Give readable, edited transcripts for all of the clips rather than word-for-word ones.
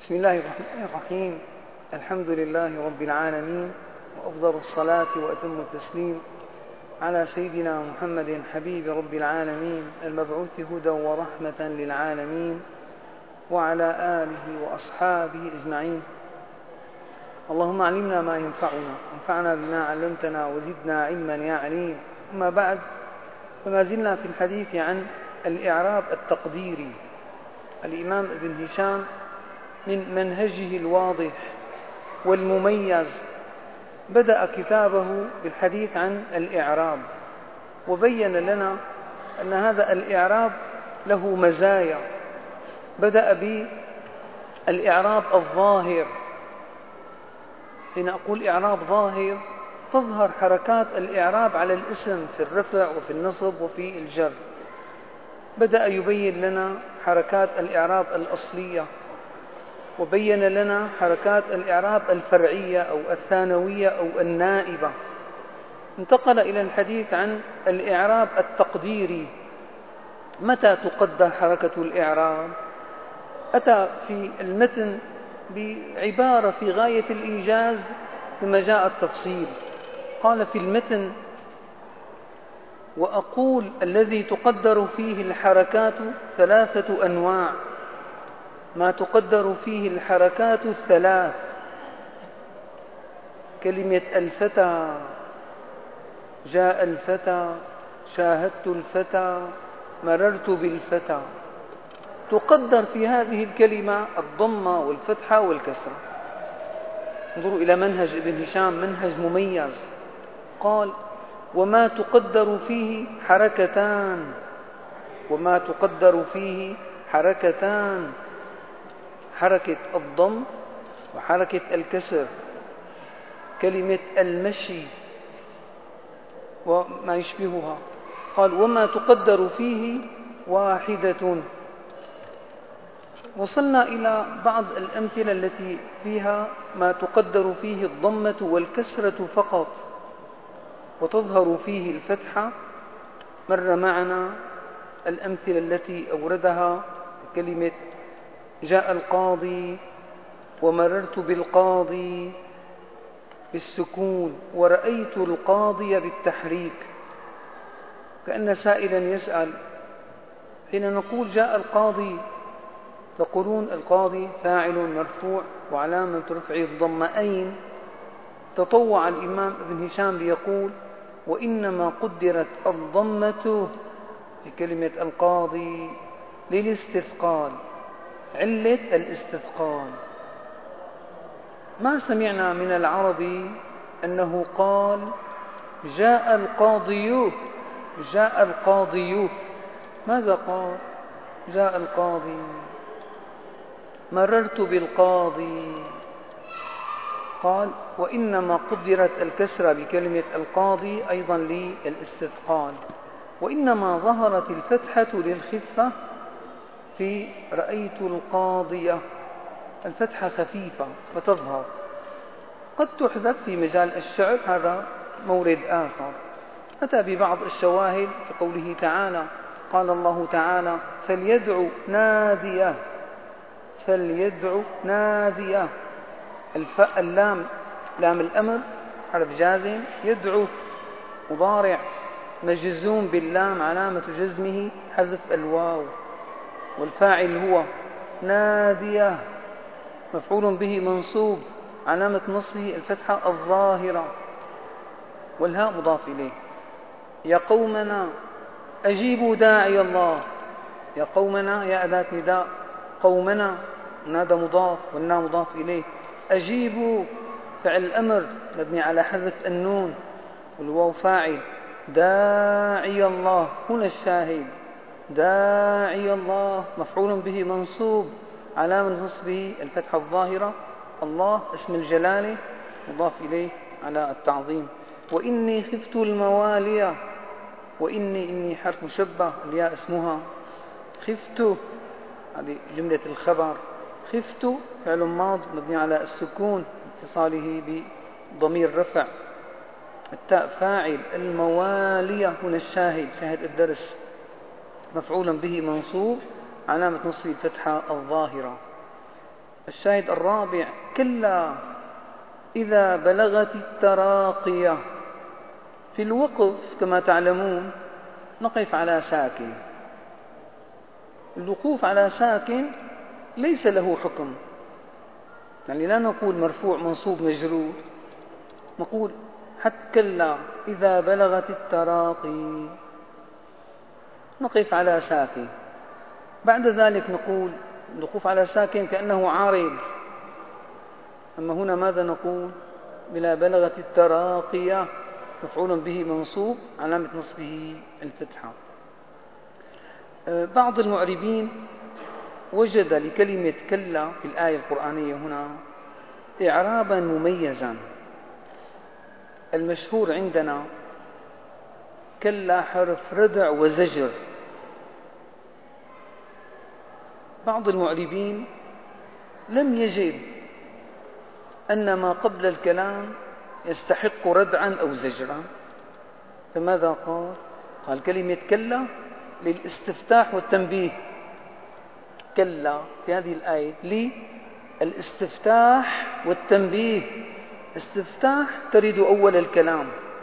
بسم الله الرحمن الرحيم. الحمد لله رب العالمين، وأفضل الصلاة وأتم التسليم على سيدنا محمد حبيب رب العالمين المبعوث هدى ورحمة للعالمين، وعلى آله وأصحابه أجمعين. اللهم علمنا ما ينفعنا، وانفعنا بما علمتنا، وزدنا علما يا عليم. أما بعد، فما زلنا في الحديث عن الإعراب التقديري. الإمام ابن هشام من منهجه الواضح والمميز بدأ كتابه بالحديث عن الإعراب، وبين لنا أن هذا الإعراب له مزايا. بدأ بالإعراب الظاهر. حين أقول إعراب ظاهر، تظهر حركات الإعراب على الاسم في الرفع وفي النصب وفي الجر. بدأ يبين لنا حركات الإعراب الأصلية، وبين لنا حركات الإعراب الفرعية أو الثانوية أو النائبة. انتقل إلى الحديث عن الإعراب التقديري. متى تقدر حركة الإعراب؟ أتى في المتن بعبارة في غاية الإيجاز ثم جاء التفصيل. قال في المتن: وأقول الذي تقدر فيه الحركات 3 أنواع. ما تقدر فيه الحركات 3: كلمة الفتى، جاء الفتى، شاهدت الفتى، مررت بالفتى. تقدر في هذه الكلمة الضمة والفتحة والكسرة. انظروا إلى منهج ابن هشام، منهج مميز. قال: وما تقدر فيه حركتان. وما تقدر فيه حركتان: حركة الضم وحركة الكسر. كلمة المشي وما يشبهها. قال: وما تقدر فيه واحدة. وصلنا إلى بعض الأمثلة التي فيها ما تقدر فيه الضمة والكسرة فقط، وتظهر فيه الفتحة. مر معنا الأمثلة التي أوردها: كلمة جاء القاضي، ومررت بالقاضي بالسكون، ورأيت القاضي بالتحريك. كأن سائلا يسأل: حين نقول جاء القاضي تقولون القاضي فاعل مرفوع وعلامة رفعه الضمة. أين؟ تطوع الإمام ابن هشام ليقول: وإنما قدرت الضمة في كلمة القاضي للاستثقال، علة الاستثقال. ما سمعنا من العربي أنه قال جاء القاضي. جاء القاضي، ماذا قال؟ جاء القاضي. مررت بالقاضي، قال وإنما قدرت الكسرة بكلمة القاضي أيضا للاستثقال. وإنما ظهرت الفتحة للخفة في رأيت القاضية. الفتحة خفيفة فتظهر. قد تحذف في مجال الشعر، هذا مورد آخر. أتى ببعض الشواهد في قوله تعالى: قال الله تعالى: فليدع ناديه. فليدع ناديه. اللام لام الأمر حرف جازم. يدعو مضارع مجزوم باللام، علامة جزمه حذف الواو. والفاعل هو ناديه، مفعول به منصوب، علامة نصبه الفتحة الظاهرة، والهاء مضاف إليه. يا قومنا أجيبوا داعي الله. يا قومنا يا أداة نداء، قومنا نادى مضاف والنا مضاف إليه. أجيبوا فعل الأمر مبني على حذف النون، والواو فاعل. داعي الله، هنا الشاهد، داعي الله مفعول به منصوب، علامة نصبه الفتحة الظاهرة. الله اسم الجلالة مضاف إليه على التعظيم. وإني خفت الموالية. وإني حرف مشبه، الياء اسمها. خفت هذه جملة الخبر. خفت فعل ماض مبني على السكون اتصاله بضمير رفع. التاء فاعل. الموالية هنا الشاهد، شاهد الدرس، مفعول به منصوب، علامة نصبه الفتحة الظاهرة. الشاهد الرابع: كلا إذا بلغت التراقية. في الوقف كما تعلمون نقف على ساكن. الوقوف على ساكن ليس له حكم، يعني لا نقول مرفوع منصوب مجرور، نقول حتى كلا إذا بلغت التراقي، نقف على ساكن. بعد ذلك نقول الوقوف على ساكن كأنه عارض، أما هنا ماذا نقول؟ بلا بلغت التراقية، مفعول به منصوب علامة نصبه الفتحة. بعض المعربين وجد لكلمة كلا في الآية القرآنية هنا إعرابا مميزا. المشهور عندنا كلا حرف ردع وزجر. بعض المعربين لم يجد أن ما قبل الكلام يستحق ردعا أو زجرا، فماذا قال؟ قال كلمة كلا للاستفتاح والتنبيه. كلا في هذه الآية للاستفتاح والتنبيه. استفتاح تريد أول الكلام،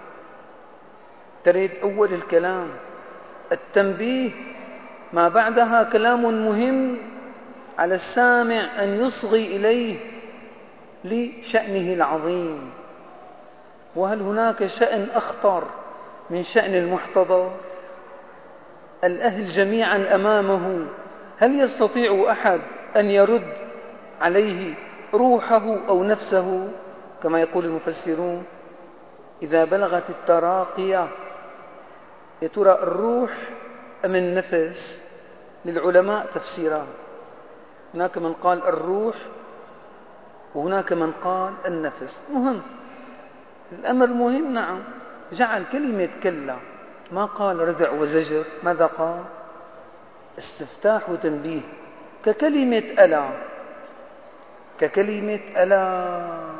تريد أول الكلام. التنبيه ما بعدها كلام مهم على السامع أن يصغي إليه لشأنه العظيم. وهل هناك شأن أخطر من شأن المحتضر؟ الأهل جميعا أمامه، هل يستطيع أحد أن يرد عليه روحه أو نفسه؟ كما يقول المفسرون إذا بلغت التراقية، يا ترى الروح أم النفس؟ للعلماء تفسيران، هناك من قال الروح وهناك من قال النفس. مهم، الأمر مهم. نعم، جعل كلمة كلا، ما قال ردع وزجر، ماذا قال؟ استفتاح وتنبيه. ككلمة ألا، ككلمة ألا.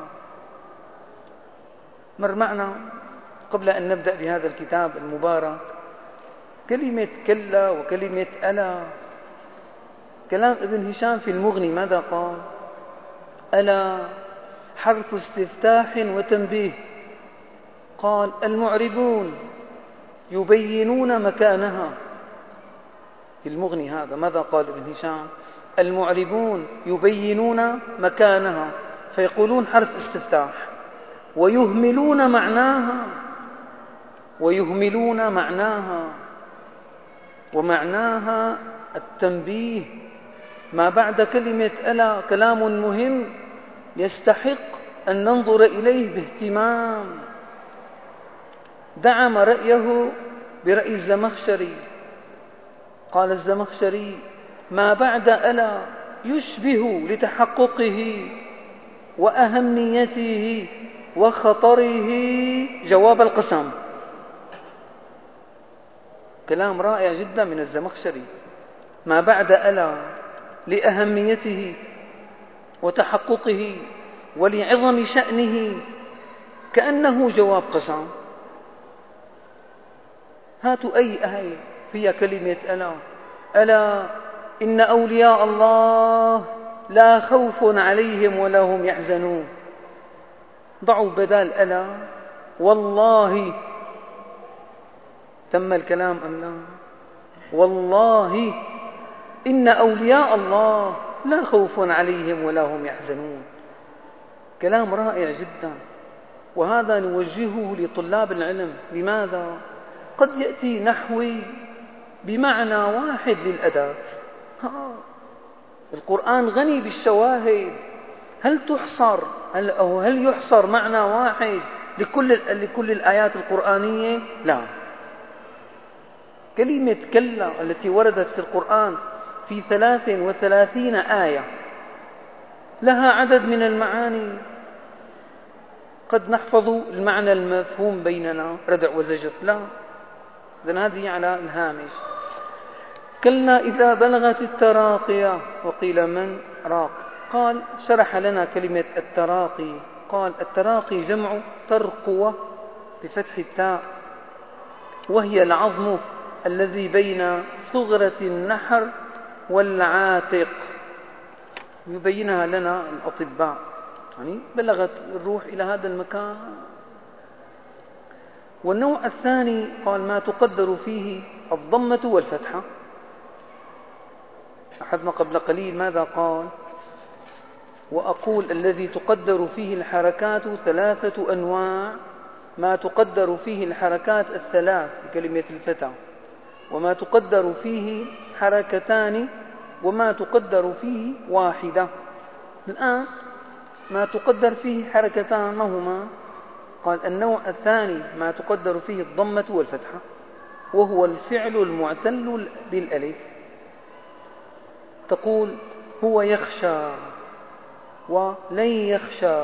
مر معنا قبل أن نبدأ بهذا الكتاب المبارك كلمة كلا وكلمة ألا. كلام ابن هشام في المغني ماذا قال؟ ألا حرف استفتاح وتنبيه. قال المعربون يبينون مكانها. في المغني هذا ماذا قال ابن هشام؟ المعربون يبينون مكانها، فيقولون حرف استفتاح ويهملون معناها، ويهملون معناها. ومعناها التنبيه. ما بعد كلمة ألا كلام مهم يستحق أن ننظر إليه باهتمام. دعم رأيه برأي الزمخشري. قال الزمخشري ما بعد ألا يشبه لتحققه وأهميته وخطره جواب القسم. كلام رائع جدا من الزمخشري. ما بعد ألا لأهميته وتحققه ولعظم شأنه كأنه جواب قسم. هاتوا أي آية فيها كلمة ألا. ألا إن أولياء الله لا خوف عليهم ولا هم يحزنون. ضعوا بدال ألا والله. تم الكلام أم لا؟ والله إن أولياء الله لا خوف عليهم ولا هم يحزنون. كلام رائع جدا، وهذا نوجهه لطلاب العلم. لماذا؟ قد يأتي نحوي بمعنى واحد للأداة. القرآن غني بالشواهد. هل يحصر معنى واحد لكل الآيات القرآنية؟ لا. كلمة كلا التي وردت في القرآن في 33 آية لها عدد من المعاني. قد نحفظ المعنى المفهوم بيننا ردع وزجر، لا، إذن هذه على الهامش. كلا إذا بلغت التراقية وقيل من راق. قال شرح لنا كلمة التراقي. قال التراقي جمع ترقوة بفتح التاء، وهي العظم الذي بين صغرة النحر والعاتق. يبينها لنا الأطباء، يعني بلغت الروح إلى هذا المكان. والنوع الثاني قال ما تقدر فيه الضمة والفتحة. أحدنا قبل قليل ماذا قال؟ وأقول الذي تقدر فيه الحركات 3 أنواع، ما تقدر فيه الحركات 3 بكلمة الفتح، وما تقدر فيه 2 وما تقدر فيه 1. الآن ما تقدر فيه 2 ما هما؟ قال النوع الثاني ما تقدر فيه الضمة والفتحة، وهو الفعل المعتل بالألف. تقول هو يخشى ولن يخشى،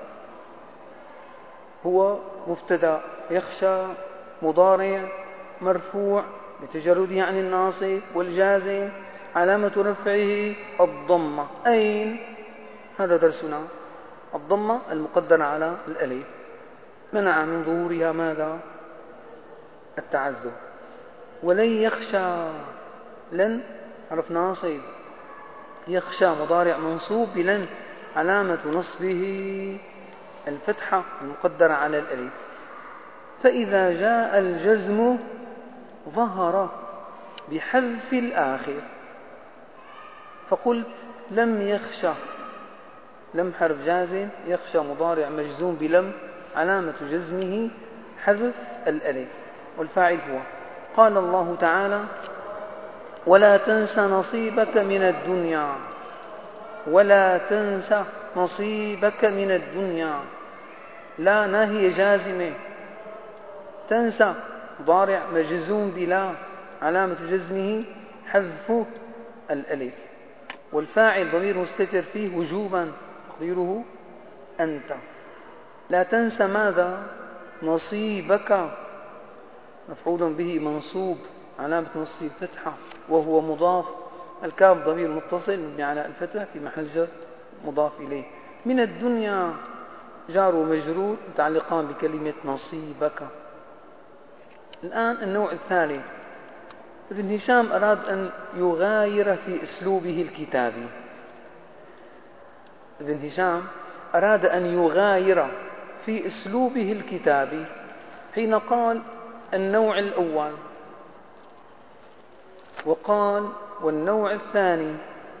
هو مبتدأ، يخشى مضارع مرفوع بتجرده عن الناصب والجازم، علامة رفعه الضمة. أين؟ هذا درسنا، الضمة المقدرة على الألف، منع من ظهورها ماذا؟ التعذر. ولن يخشى، لن حرف ناصب، يخشى مضارع منصوب بلن، علامة نصبه الفتحة المقدرة على الألف. فإذا جاء الجزم ظهر بحذف الآخر، فقلت لم يخشى، لم حرف جازم، يخشى مضارع مجزوم بلم، علامة جزمه حذف الألف، والفاعل هو. قال الله تعالى ولا تنس نصيبك من الدنيا، ولا تنس نصيبك من الدنيا، لا ناهي جازمة، تنسى مضارع مجزوم بلا، علامة جزمه حذف الألف، والفاعل ضمير مستتر فيه وجوبا تقديره أنت. لا تنسى ماذا؟ نصيبك، مفعول به منصوب، علامة نصبه فتحة وهو مضاف، الكاف ضمير متصل مبني على الفتح في محل جر مضاف إليه. من الدنيا جار ومجرور متعلقان بكلمة نصيبك. الآن النوع الثالث، ابن هشام أراد أن يغاير في أسلوبه الكتابي. ابن هشام أراد أن يغاير في أسلوبه الكتابي حين قال النوع الأول، وقال والنوع الثاني،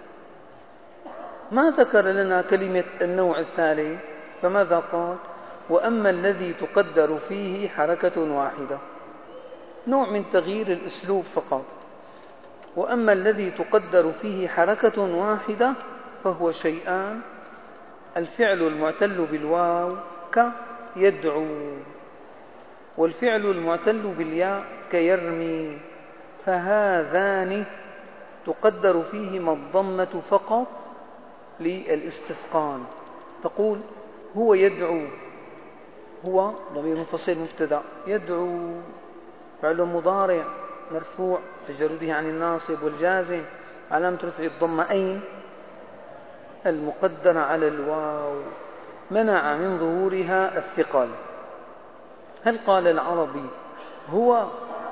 ما ذكر لنا كلمة النوع الثالث، فماذا قال؟ وأما الذي تقدر فيه حركة واحدة، نوع من تغيير الأسلوب فقط. وأما الذي تقدر فيه حركة واحدة فهو شيئان، الفعل المعتل بالواو كيدعو، والفعل المعتل بالياء كيرمي، فهذان تقدر فيهما الضمة فقط للاستثقال. تقول هو يدعو، هو ضمير منفصل مبتدأ، يدعو فعل مضارع مرفوع تجرده عن الناصب والجازم، علامة رفع الضمة أين؟ المقدرة على الواو، منع من ظهورها الثقل. هل قال العربي هو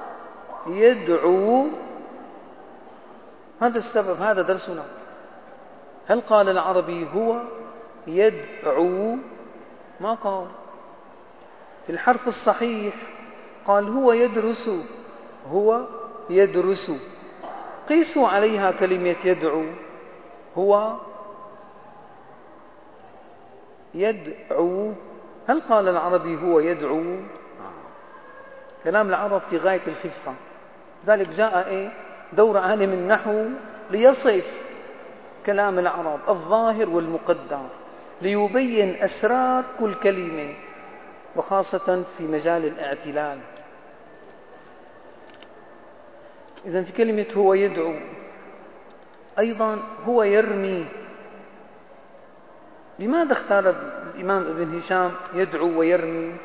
يدعو؟ هذا السبب، هذا درسنا. هل قال العربي هو يدعو؟ ما قال. في الحرف الصحيح قال هو يدرس، هو يدرس. قيسوا عليها كلمة يدعو، هو يدعو. هل قال العربي هو يدعو؟ كلام العرب في غاية الخفة، ذلك جاء دور عالم النحو ليصف كلام العرب الظاهر والمقدر، ليبين أسرار كل كلمة، وخاصة في مجال الاعتلال. إذن في كلمة هو يدعو، أيضا هو يرمي. لماذا اختار الإمام ابن هشام يدعو ويرمي؟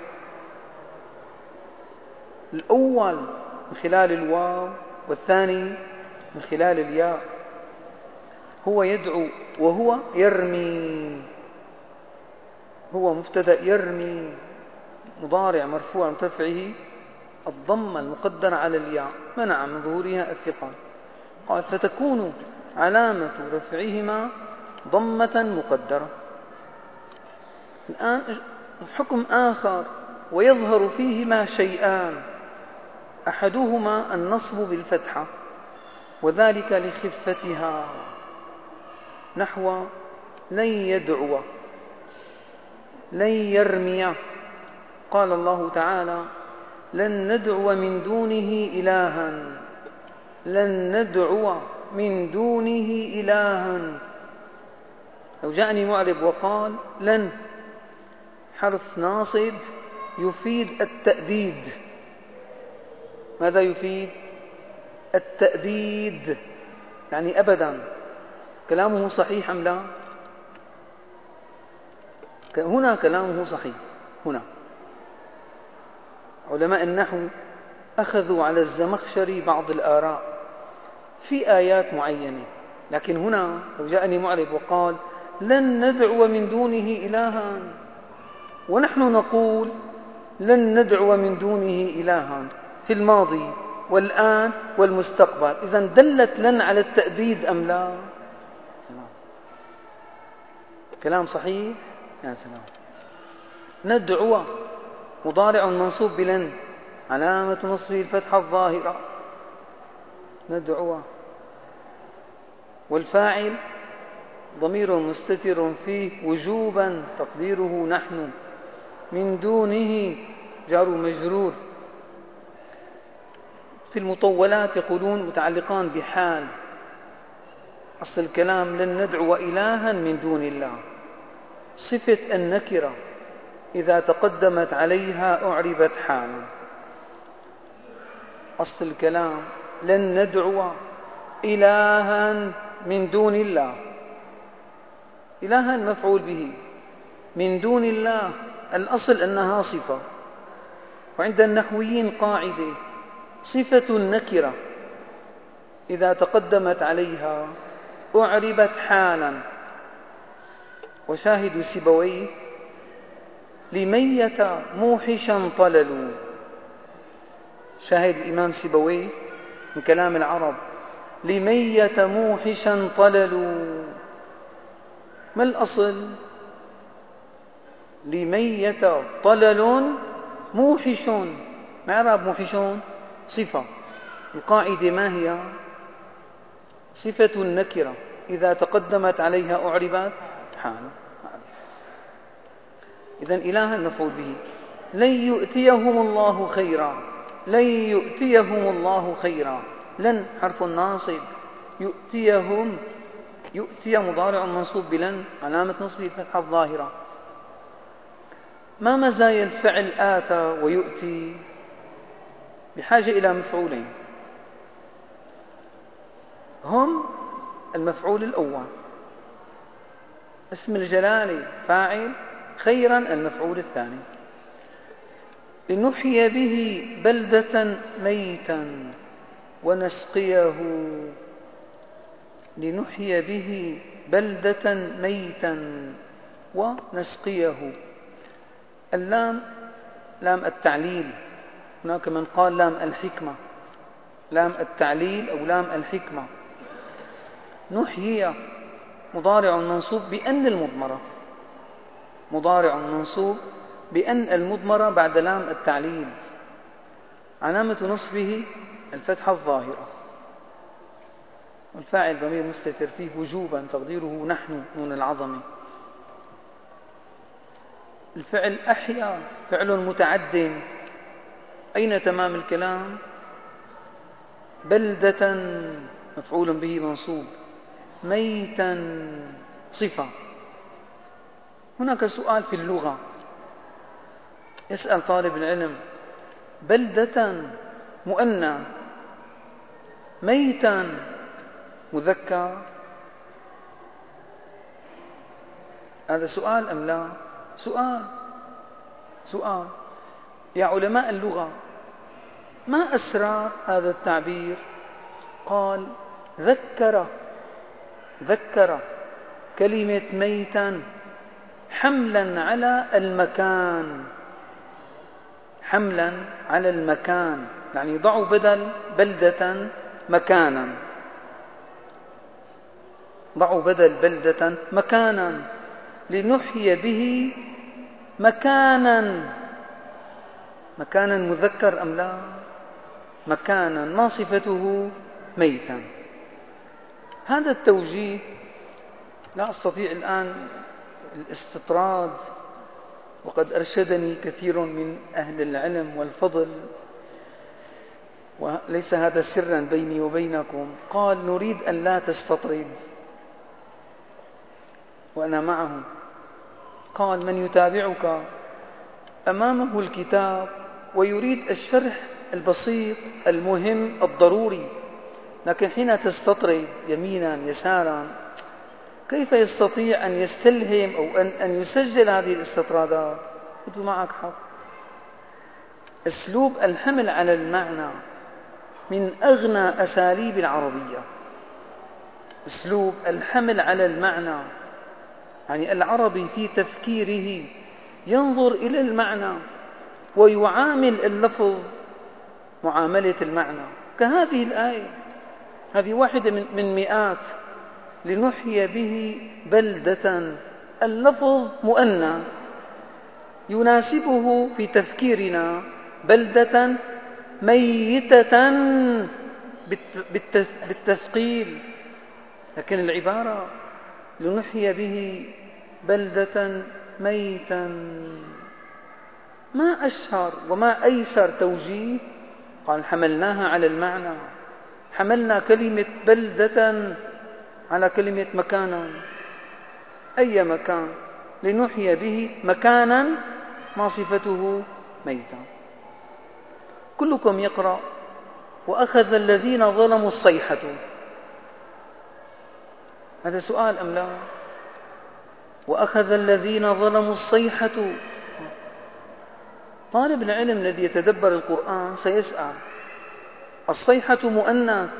الأول من خلال الواو، والثاني من خلال الياء. هو يدعو وهو يرمي، هو مبتدأ، يرمي مضارع مرفوع مرتفعه الضمة المقدرة على الياء، منع من ظهورها الثقل. قال فتكون علامة رفعهما ضمة مقدرة. الآن حكم آخر ويظهر فيهما شيئان، أحدهما النصب بالفتحة وذلك لخفتها، نحو لن يدعو، لن يرمي. قال الله تعالى لن ندعو من دونه إلها، لن ندعو من دونه إلها. لو جاءني معرب وقال لن حرف ناصب يفيد التأبيد، ماذا يفيد؟ التأبيد، يعني أبدا. كلامه صحيح أم لا؟ هنا كلامه صحيح. هنا علماء النحو أخذوا على الزمخشري بعض الآراء في آيات معينة، لكن هنا لو جاءني معرب وقال لن ندعو من دونه إلها، ونحن نقول لن ندعو من دونه إلها في الماضي والآن والمستقبل، إذن دلت لن على التأبيد أم لا؟ كلام صحيح؟ يا سلام. ندعو مضارع منصوب بلن، علامة نصبه الفتحة الظاهرة، ندعو. والفاعل ضمير مستتر فيه وجوبا تقديره نحن، من دونه جار مجرور. في المطولات يقولون متعلقان بحال، أصل الكلام لن ندعو إلها من دون الله، صفة النكرة إذا تقدمت عليها أعربت حالا. أصل الكلام لن ندعو إلها من دون الله، إلها مفعول به، من دون الله الأصل أنها صفة. وعند النحويين قاعدة، صفة النكرة إذا تقدمت عليها أعربت حالا. وشاهد سيبويه لمية موحشا طللوا، شاهد الإمام سيبويه من كلام العرب، لمية موحشا طللوا. ما الأصل؟ لمية طلل موحش، ما إعراب موحشون؟ صفة. القاعدة ما هي؟ صفة النكرة إذا تقدمت عليها أعربت حالا. إذن إلها مفعول به. لن يؤتيهم الله خيرا، لن يؤتيهم الله خيرا، لن حرف ناصب، يؤتيهم، يؤتي مضارع منصوب بلن، علامة نصبه الفتحة الظاهرة. ما مزايا الفعل آتى ويؤتي؟ بحاجة إلى مفعولين، هم المفعول الأول اسم الجلالة فاعل، خيرا المفعول الثاني. لنحيي به بلدة ميتا ونسقيه، لنحيي به بلدة ميتا ونسقيه. اللام لام التعليل، هناك من قال لام الحكمة، لام التعليل أو لام الحكمة. نحيي مضارع منصوب بأن المضمرة، مضارع منصوب بأن المضمرة بعد لام التعليل، علامة نصبه الفتحة الظاهرة. والفاعل ضمير مستتر فيه وجوبا تقديره نحن، نون العظمة. الفعل أحيا فعل متعد، أين تمام الكلام؟ بلدة مفعول به منصوب، ميتا صفة. هناك سؤال في اللغة، يسأل طالب العلم بلدة مؤنث، ميتا مذكر، هذا سؤال أم لا؟ سؤال. يا علماء اللغة، ما أسرار هذا التعبير؟ قال ذكر كلمة ميتا حملا على المكان، حملا على المكان، يعني ضعوا بدل بلدة مكانا. ضعوا بدل بلدة مكانا لنحيي به مكانا. مكانا مذكر أم لا؟ مكانا ما صفته؟ ميتا. هذا التوجيه لا أستطيع الآن الاستطراد، وقد أرشدني كثير من أهل العلم والفضل، وليس هذا سرا بيني وبينكم. قال: نريد أن لا تستطرد، وأنا معهم. قال: من يتابعك أمامه الكتاب ويريد الشرح البسيط المهم الضروري، لكن حين تستطرد يمينا يسارا كيف يستطيع أن يستلهم أو أن يسجل هذه الاستطرادات؟ قلت: معك حق. أسلوب الحمل على المعنى من أغنى أساليب العربية. أسلوب الحمل على المعنى، يعني العربي في تفكيره ينظر إلى المعنى ويعامل اللفظ معاملة المعنى. كهذه الآية، هذه واحدة من مئات: لنحيي به بلدة. اللفظ مؤنى يناسبه في تفكيرنا، بلدة ميتة بالتثقيل، لكن العبارة لنحيي به بلدة ميتا. ما أشهر وما أيسر توجيه. قال: حملناها على المعنى، حملنا كلمة بلدة على كلمة مكانا. أي مكان؟ لنحيي به مكانا ما صفته؟ ميتا. كلكم يقرأ: وأخذ الذين ظلموا الصيحة. هذا سؤال أم لا؟ وأخذ الذين ظلموا الصيحة. طالب العلم الذي يتدبر القرآن سيسأل: الصيحة مؤنث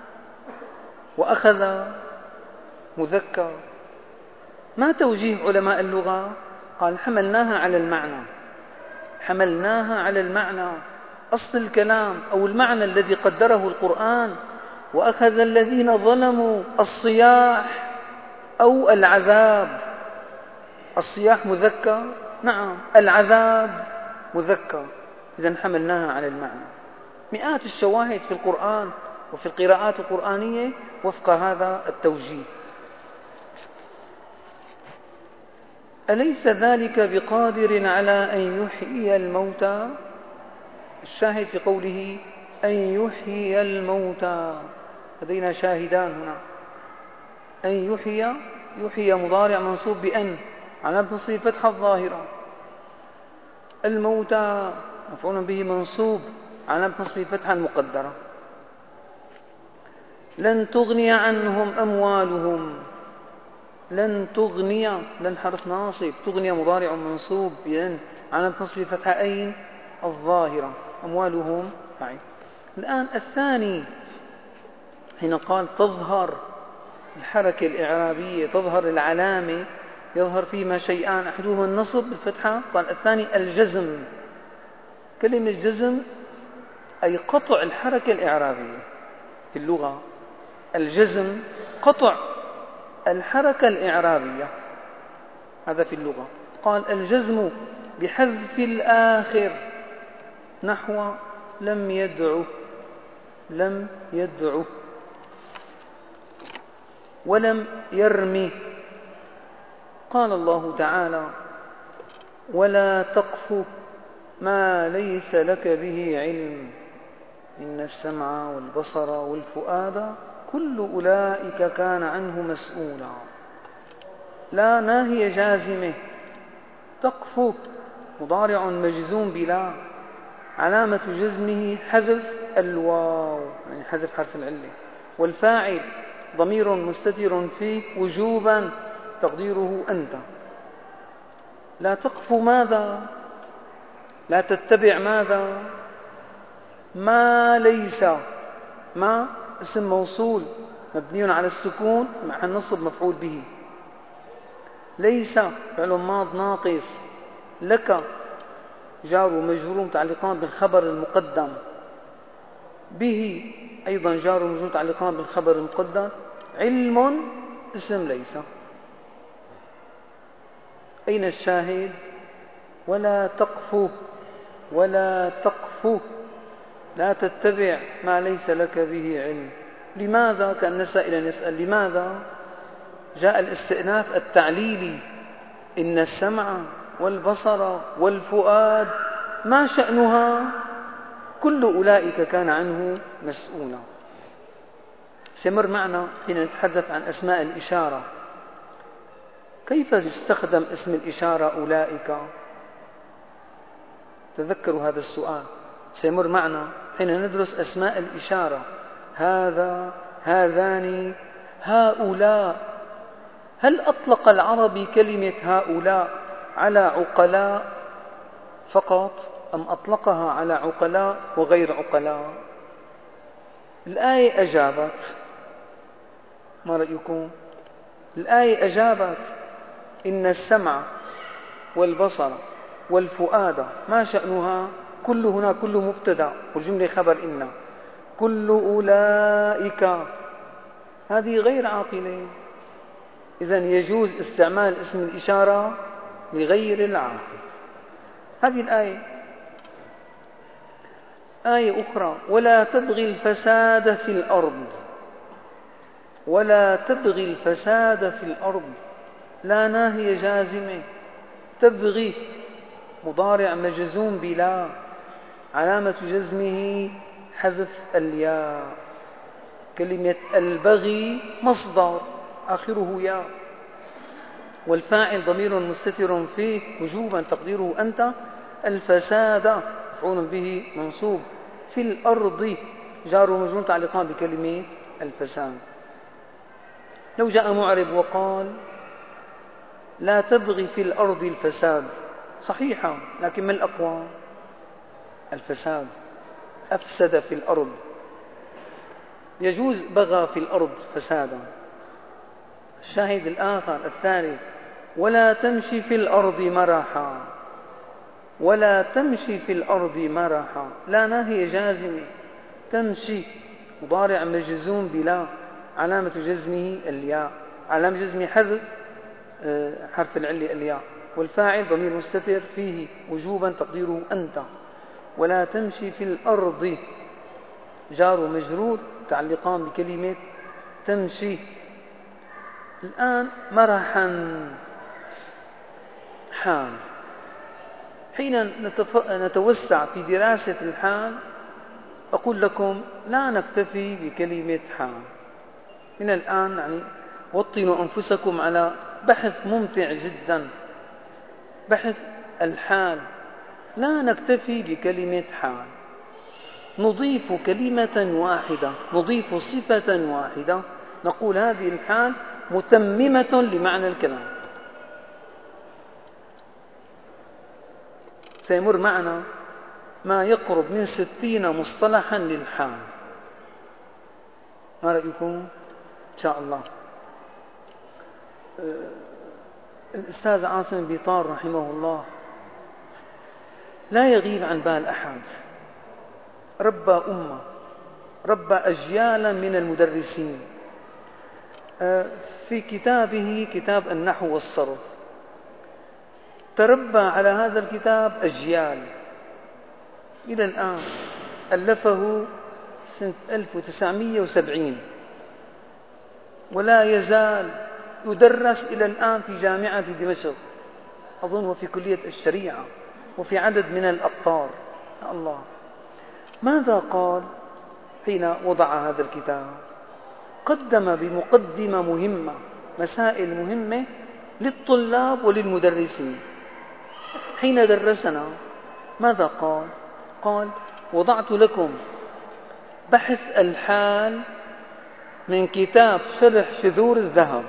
وأخذ مذكر، ما توجيه علماء اللغة؟ قال: حملناها على المعنى، حملناها على المعنى. أصل الكلام أو المعنى الذي قدره القرآن: وأخذ الذين ظلموا الصياح أو العذاب. الصياح مذكر، نعم، العذاب مذكر، إذن حملناها على المعنى. مئات الشواهد في القرآن وفي القراءات القرآنية وفق هذا التوجيه. أليس ذلك بقادر على أن يحيي الموتى؟ الشاهد في قوله أن يحيي الموتى، لدينا شاهدان هنا. أن يحيي مضارع منصوب بأن على تصريف فتحة الظاهرة. الموتى مفعول به منصوب على تصريف فتحة المقدرة. لن تغني عنهم أموالهم. لن تغني، لن حرف ناصب، تغني مضارع منصوب بأن على تصريف فتحة أين الظاهرة، أموالهم فاعل. الآن الثاني حين قال تظهر الحركة الإعرابية، تظهر العلامة، يظهر فيما شيئان: أحدهما النصب بالفتحة، قال الثاني الجزم. كلمة جزم أي قطع الحركة الإعرابية في اللغة. الجزم قطع الحركة الإعرابية، هذا في اللغة. قال الجزم بحذف الآخر، نحو لم يدعو، لم يدعو، ولم يرمي. قال الله تعالى: ولا تقف ما ليس لك به علم إن السمع والبصر والفؤاد كل أولئك كان عنه مسؤولا. لا ناهية جازمة، تقف مضارع مجزوم بلا، علامة جزمه حذف الواو، يعني حذف حرف العلة. والفاعل ضمير مستتر فيه وجوبا تقديره أنت. لا تقف ماذا؟ لا تتبع ماذا؟ ما ليس. ما اسم موصول مبني على السكون مع النصب مفعول به. ليس فعل ماض ناقص. لك جار ومجرور متعلقان بالخبر المقدم. به أيضا جار ومجرور متعلقان بالخبر المقدم. علم اسم ليس. أين الشاهد؟ ولا تقف ولا تقف، لا تتبع ما ليس لك به علم. لماذا؟ كأن سائلا يسأل لماذا جاء الاستئناف التعليلي؟ إن السمع والبصر والفؤاد ما شأنها؟ كل أولئك كان عنه مسؤولا. سيمر معنا حين نتحدث عن أسماء الإشارة كيف يستخدم اسم الإشارة أولئك. تذكروا هذا السؤال، سيمر معنا حين ندرس أسماء الإشارة. هذا، هذان، هؤلاء. هل أطلق العربي كلمة هؤلاء على عقلاء فقط أم أطلقها على عقلاء وغير عقلاء؟ الآية أجابت. ما رأيكم؟ الآية أجابت إن السمع والبصر والفؤاد ما شأنها؟ كل هنا كل مبتدأ والجملة خبر إن. كل أولئك هذه غير عاقلة، إذن يجوز استعمال اسم الإشارة لغير العاقل. هذه الآية. آية أخرى ولا تبغي الفساد في الأرض. ولا تبغي الفساد في الأرض، لا ناهية جازمة. تبغي مضارع مجزوم بلا، علامة جزمه حذف الياء. كلمة البغي مصدر آخره ياء، والفاعل ضمير مستتر فيه وجوبا تقديره أنت. الفساد مفعول به منصوب. في الأرض جار ومجرور تعليقان بكلمة الفساد. لو جاء معرب وقال لا تبغي في الأرض الفساد، صحيحة، لكن ما الأقوى؟ الفساد. أفسد في الأرض، يجوز بغى في الأرض فسادا. الشاهد الآخر الثالث ولا تمشي في الأرض مرحا. ولا تمشي في الأرض مرحا، لا ناهية جازمة. تمشي مضارع مجزوم بلا، علامة جزمه الياء، علامة جزمه حذف حرف العلة الياء، والفاعل ضمير مستتر فيه وجوبا تقديره أنت. ولا تمشي في الأرض جار ومجرور تعلقان بكلمة تمشي. الآن مرحا حال. حين نتوسع في دراسة الحال أقول لكم لا نكتفي بكلمة حال. من الآن يعني وطنوا أنفسكم على بحث ممتع جدا، بحث الحال. لا نكتفي بكلمة حال، نضيف كلمة واحدة، نضيف صفة واحدة، نقول هذه الحال متممة لمعنى الكلام. سيمر معنا ما يقرب من 60 مصطلحا للحال. ما رأيكم؟ إن شاء الله. الأستاذ عاصم بيطار رحمه الله لا يغيب عن بال أحد، ربى أمة، ربى أجيالا من المدرسين. في كتابه كتاب النحو والصرف تربى على هذا الكتاب أجيال إلى الآن. ألفه سنة 1970 ولا يزال يدرس إلى الآن في جامعة دمشق أظن، وفي كلية الشريعة، وفي عدد من الأقطار. الله، ماذا قال حين وضع هذا الكتاب؟ قدم بمقدمة مهمة مسائل مهمة للطلاب وللمدرسين. حين درسنا ماذا قال؟ قال وضعت لكم بحث الحال من كتاب شرح شذور الذهب.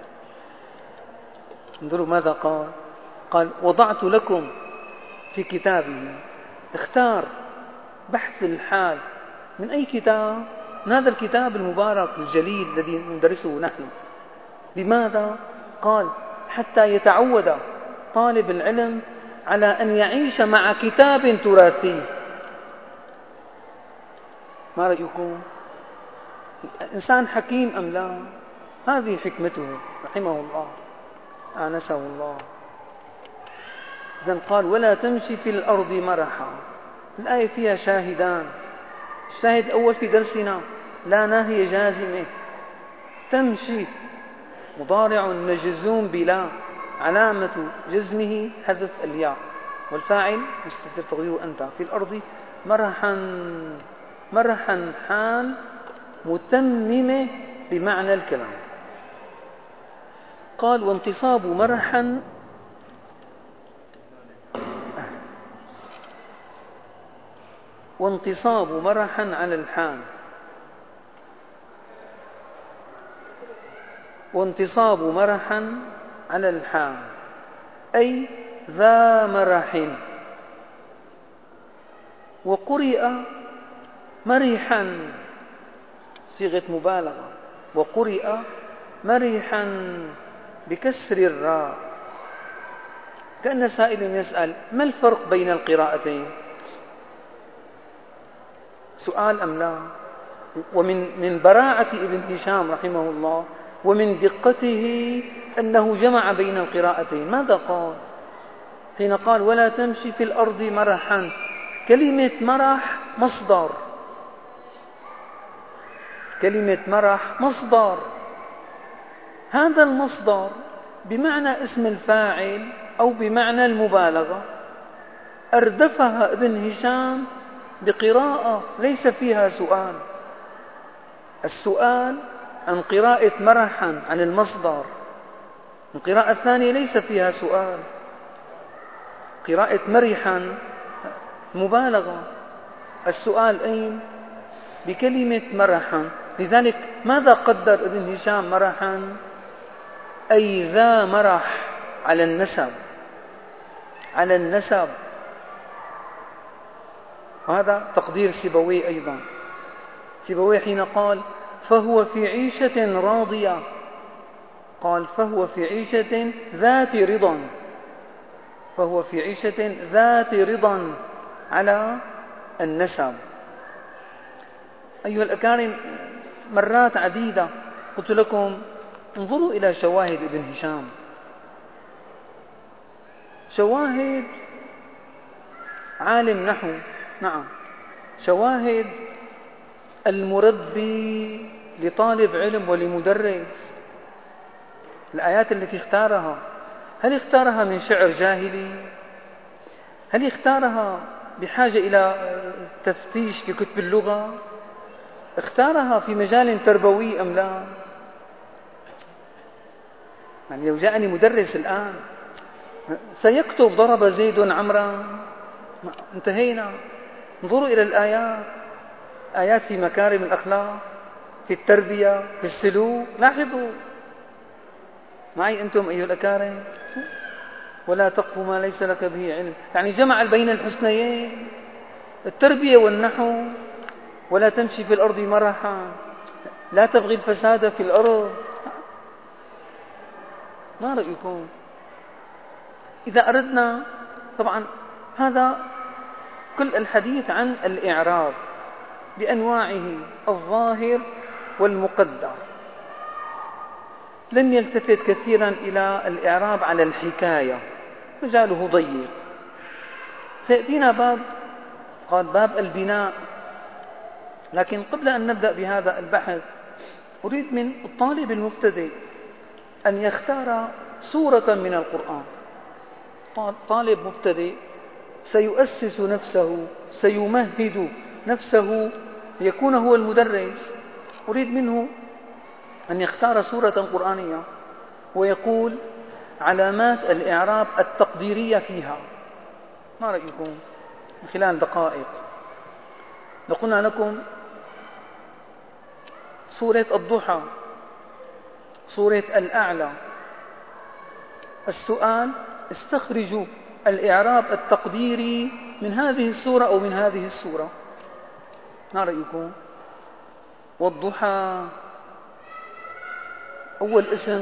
انظروا ماذا قال. قال وضعت لكم في كتابه، اختار بحث الحال من أي كتاب؟ من هذا الكتاب المبارك الجليل الذي ندرسه نحن. لماذا؟ قال حتى يتعود طالب العلم على أن يعيش مع كتاب تراثي. ما رأيكم؟ إنسان حكيم أم لا؟ هذه حكمته رحمه الله آنسه الله. إذن قال ولا تمشي في الأرض مرحا. الآية فيها شاهدان. الشاهد الأول في درسنا لا ناهية جازمة، تمشي مضارع مجزوم بلا، علامة جزمه حذف الياء، والفاعل مستتر تقديره أنت. في الأرض مرحا، مرحا حال متممة بمعنى الكلام. قال وانتصاب مرحا على الحال، وانتصاب مرحا على الحال أي ذا مرح. وقرئ مرحا صيغة مبالغة، وقرئ مرحا بكسر الراء. كأن سائل يسأل ما الفرق بين القراءتين؟ سؤال أم لا؟ ومن براعة ابن هشام رحمه الله ومن دقته أنه جمع بين القراءتين. ماذا قال حين قال ولا تمشي في الأرض مرحا؟ كلمة مرح مصدر، كلمة مرح مصدر، هذا المصدر بمعنى اسم الفاعل أو بمعنى المبالغة. أردفها ابن هشام بقراءة ليس فيها سؤال. السؤال عن قراءة مرحا عن المصدر، القراءة الثانية ليس فيها سؤال. قراءة مرحا مبالغة، السؤال أين؟ بكلمة مرحا. لذلك ماذا قدر ابن هشام مرحا؟ أي ذا مرح على النسب، على النسب. وهذا تقدير سيبويه أيضا. سيبويه حين قال فهو في عيشة راضية، قال فهو في عيشة ذات رضا، فهو في عيشة ذات رضا على النسب. أيها الأكارم، مرات عديدة قلت لكم انظروا إلى شواهد ابن هشام، شواهد عالم نحو، نعم، شواهد المربي لطالب علم ولمدرس. الآيات التي اختارها هل اختارها من شعر جاهلي؟ هل اختارها بحاجة إلى تفتيش في كتب اللغة؟ اختارها في مجال تربوي أم لا؟ يعني لو جاءني مدرس الآن سيكتب ضرب زيد عمرا، انتهينا. انظروا إلى الآيات، آيات في مكارم الأخلاق، في التربية، في السلوك. لاحظوا معي أنتم أيها الأكارم، ولا تقف ما ليس لك به علم، يعني جمع بين الحسنيين، التربية والنحو. ولا تمشي في الأرض مرحا، لا تبغي الفساد في الأرض. ما رأيكم؟ إذا أردنا، طبعا هذا كل الحديث عن الإعراب بأنواعه الظاهر والمقدر، لم يلتفت كثيرا إلى الإعراب على الحكاية، مجاله ضيق. سيأتينا باب، قال باب البناء. لكن قبل أن نبدأ بهذا البحث أريد من الطالب المبتدئ أن يختار سورة من القرآن. طالب مبتدئ سيؤسس نفسه، سيمهد نفسه ليكون هو المدرس. أريد منه أن يختار سورة قرآنية ويقول علامات الإعراب التقديرية فيها. ما رأيكم؟ من خلال دقائق. لقلنا لكم سورة الضحى، سورة الأعلى. السؤال استخرجوا الإعراب التقديري من هذه السورة أو من هذه السورة. ما رأيكم؟ والضحى أول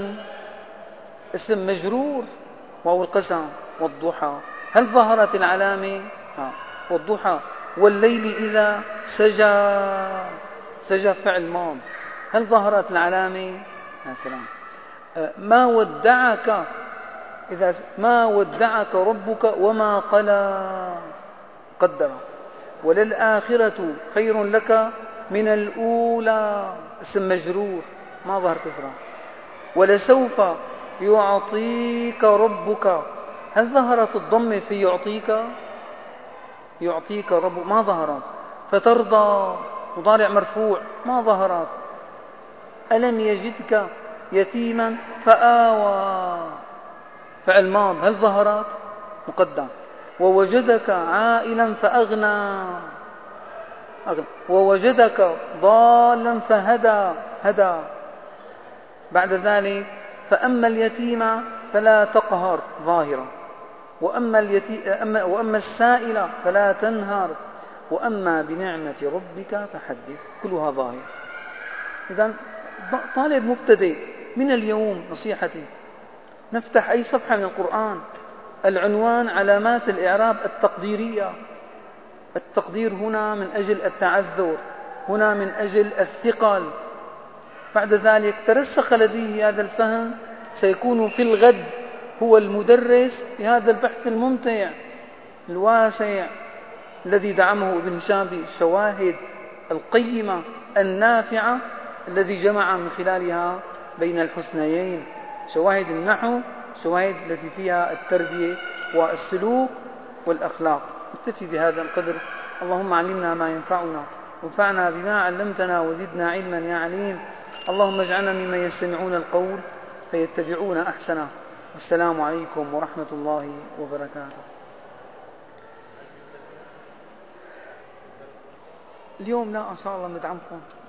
اسم مجرور وهو القسم، والضحى. هل ظهرت العلامة؟ والضحى. والليل إذا سجى، سجى فعل ماض، هل ظهرت العلامة؟ يا سلام. ما ودعك، إذا ما ودعك ربك وما قلى، قدر. وللآخرة خير لك من الأولى، اسم مجرور ما ظهر كسرة. ولسوف يعطيك ربك، هل ظهرت الضمة في يعطيك؟ يعطيك ربك ما ظهرت. فترضى مضارع مرفوع ما ظهرت. ألم يجدك يتيما فآوى، فعل ماض هل ظهرت؟ مقدم. ووجدك عائلا فأغنى، ووجدك ضالا فهدى، هدى. بعد ذلك فأما اليتيم فلا تقهر، ظاهرة. وأما السائل فلا تنهر، وأما بنعمة ربك فحدث، كلها ظاهر. إذن طالب مبتدئ من اليوم نصيحتي، نفتح أي صفحة من القرآن، العنوان علامات الإعراب التقديرية. التقدير هنا من أجل التعذر، هنا من أجل الثقل. بعد ذلك ترسخ لديه هذا الفهم، سيكون في الغد هو المدرس لهذا البحث الممتع الواسع الذي دعمه ابن هشام بالشواهد القيمة النافعة الذي جمع من خلالها بين الحسنيين، شواهد النحو، شواهد التي فيها التربية والسلوك والأخلاق. نكتفي بهذا القدر. اللهم علمنا ما ينفعنا، وانفعنا بما علمتنا، وزدنا علما يا عليم. اللهم اجعلنا ممن يستمعون القول فيتبعون أحسنه. والسلام عليكم ورحمة الله وبركاته. اليوم لا إن شاء الله ندعمكم.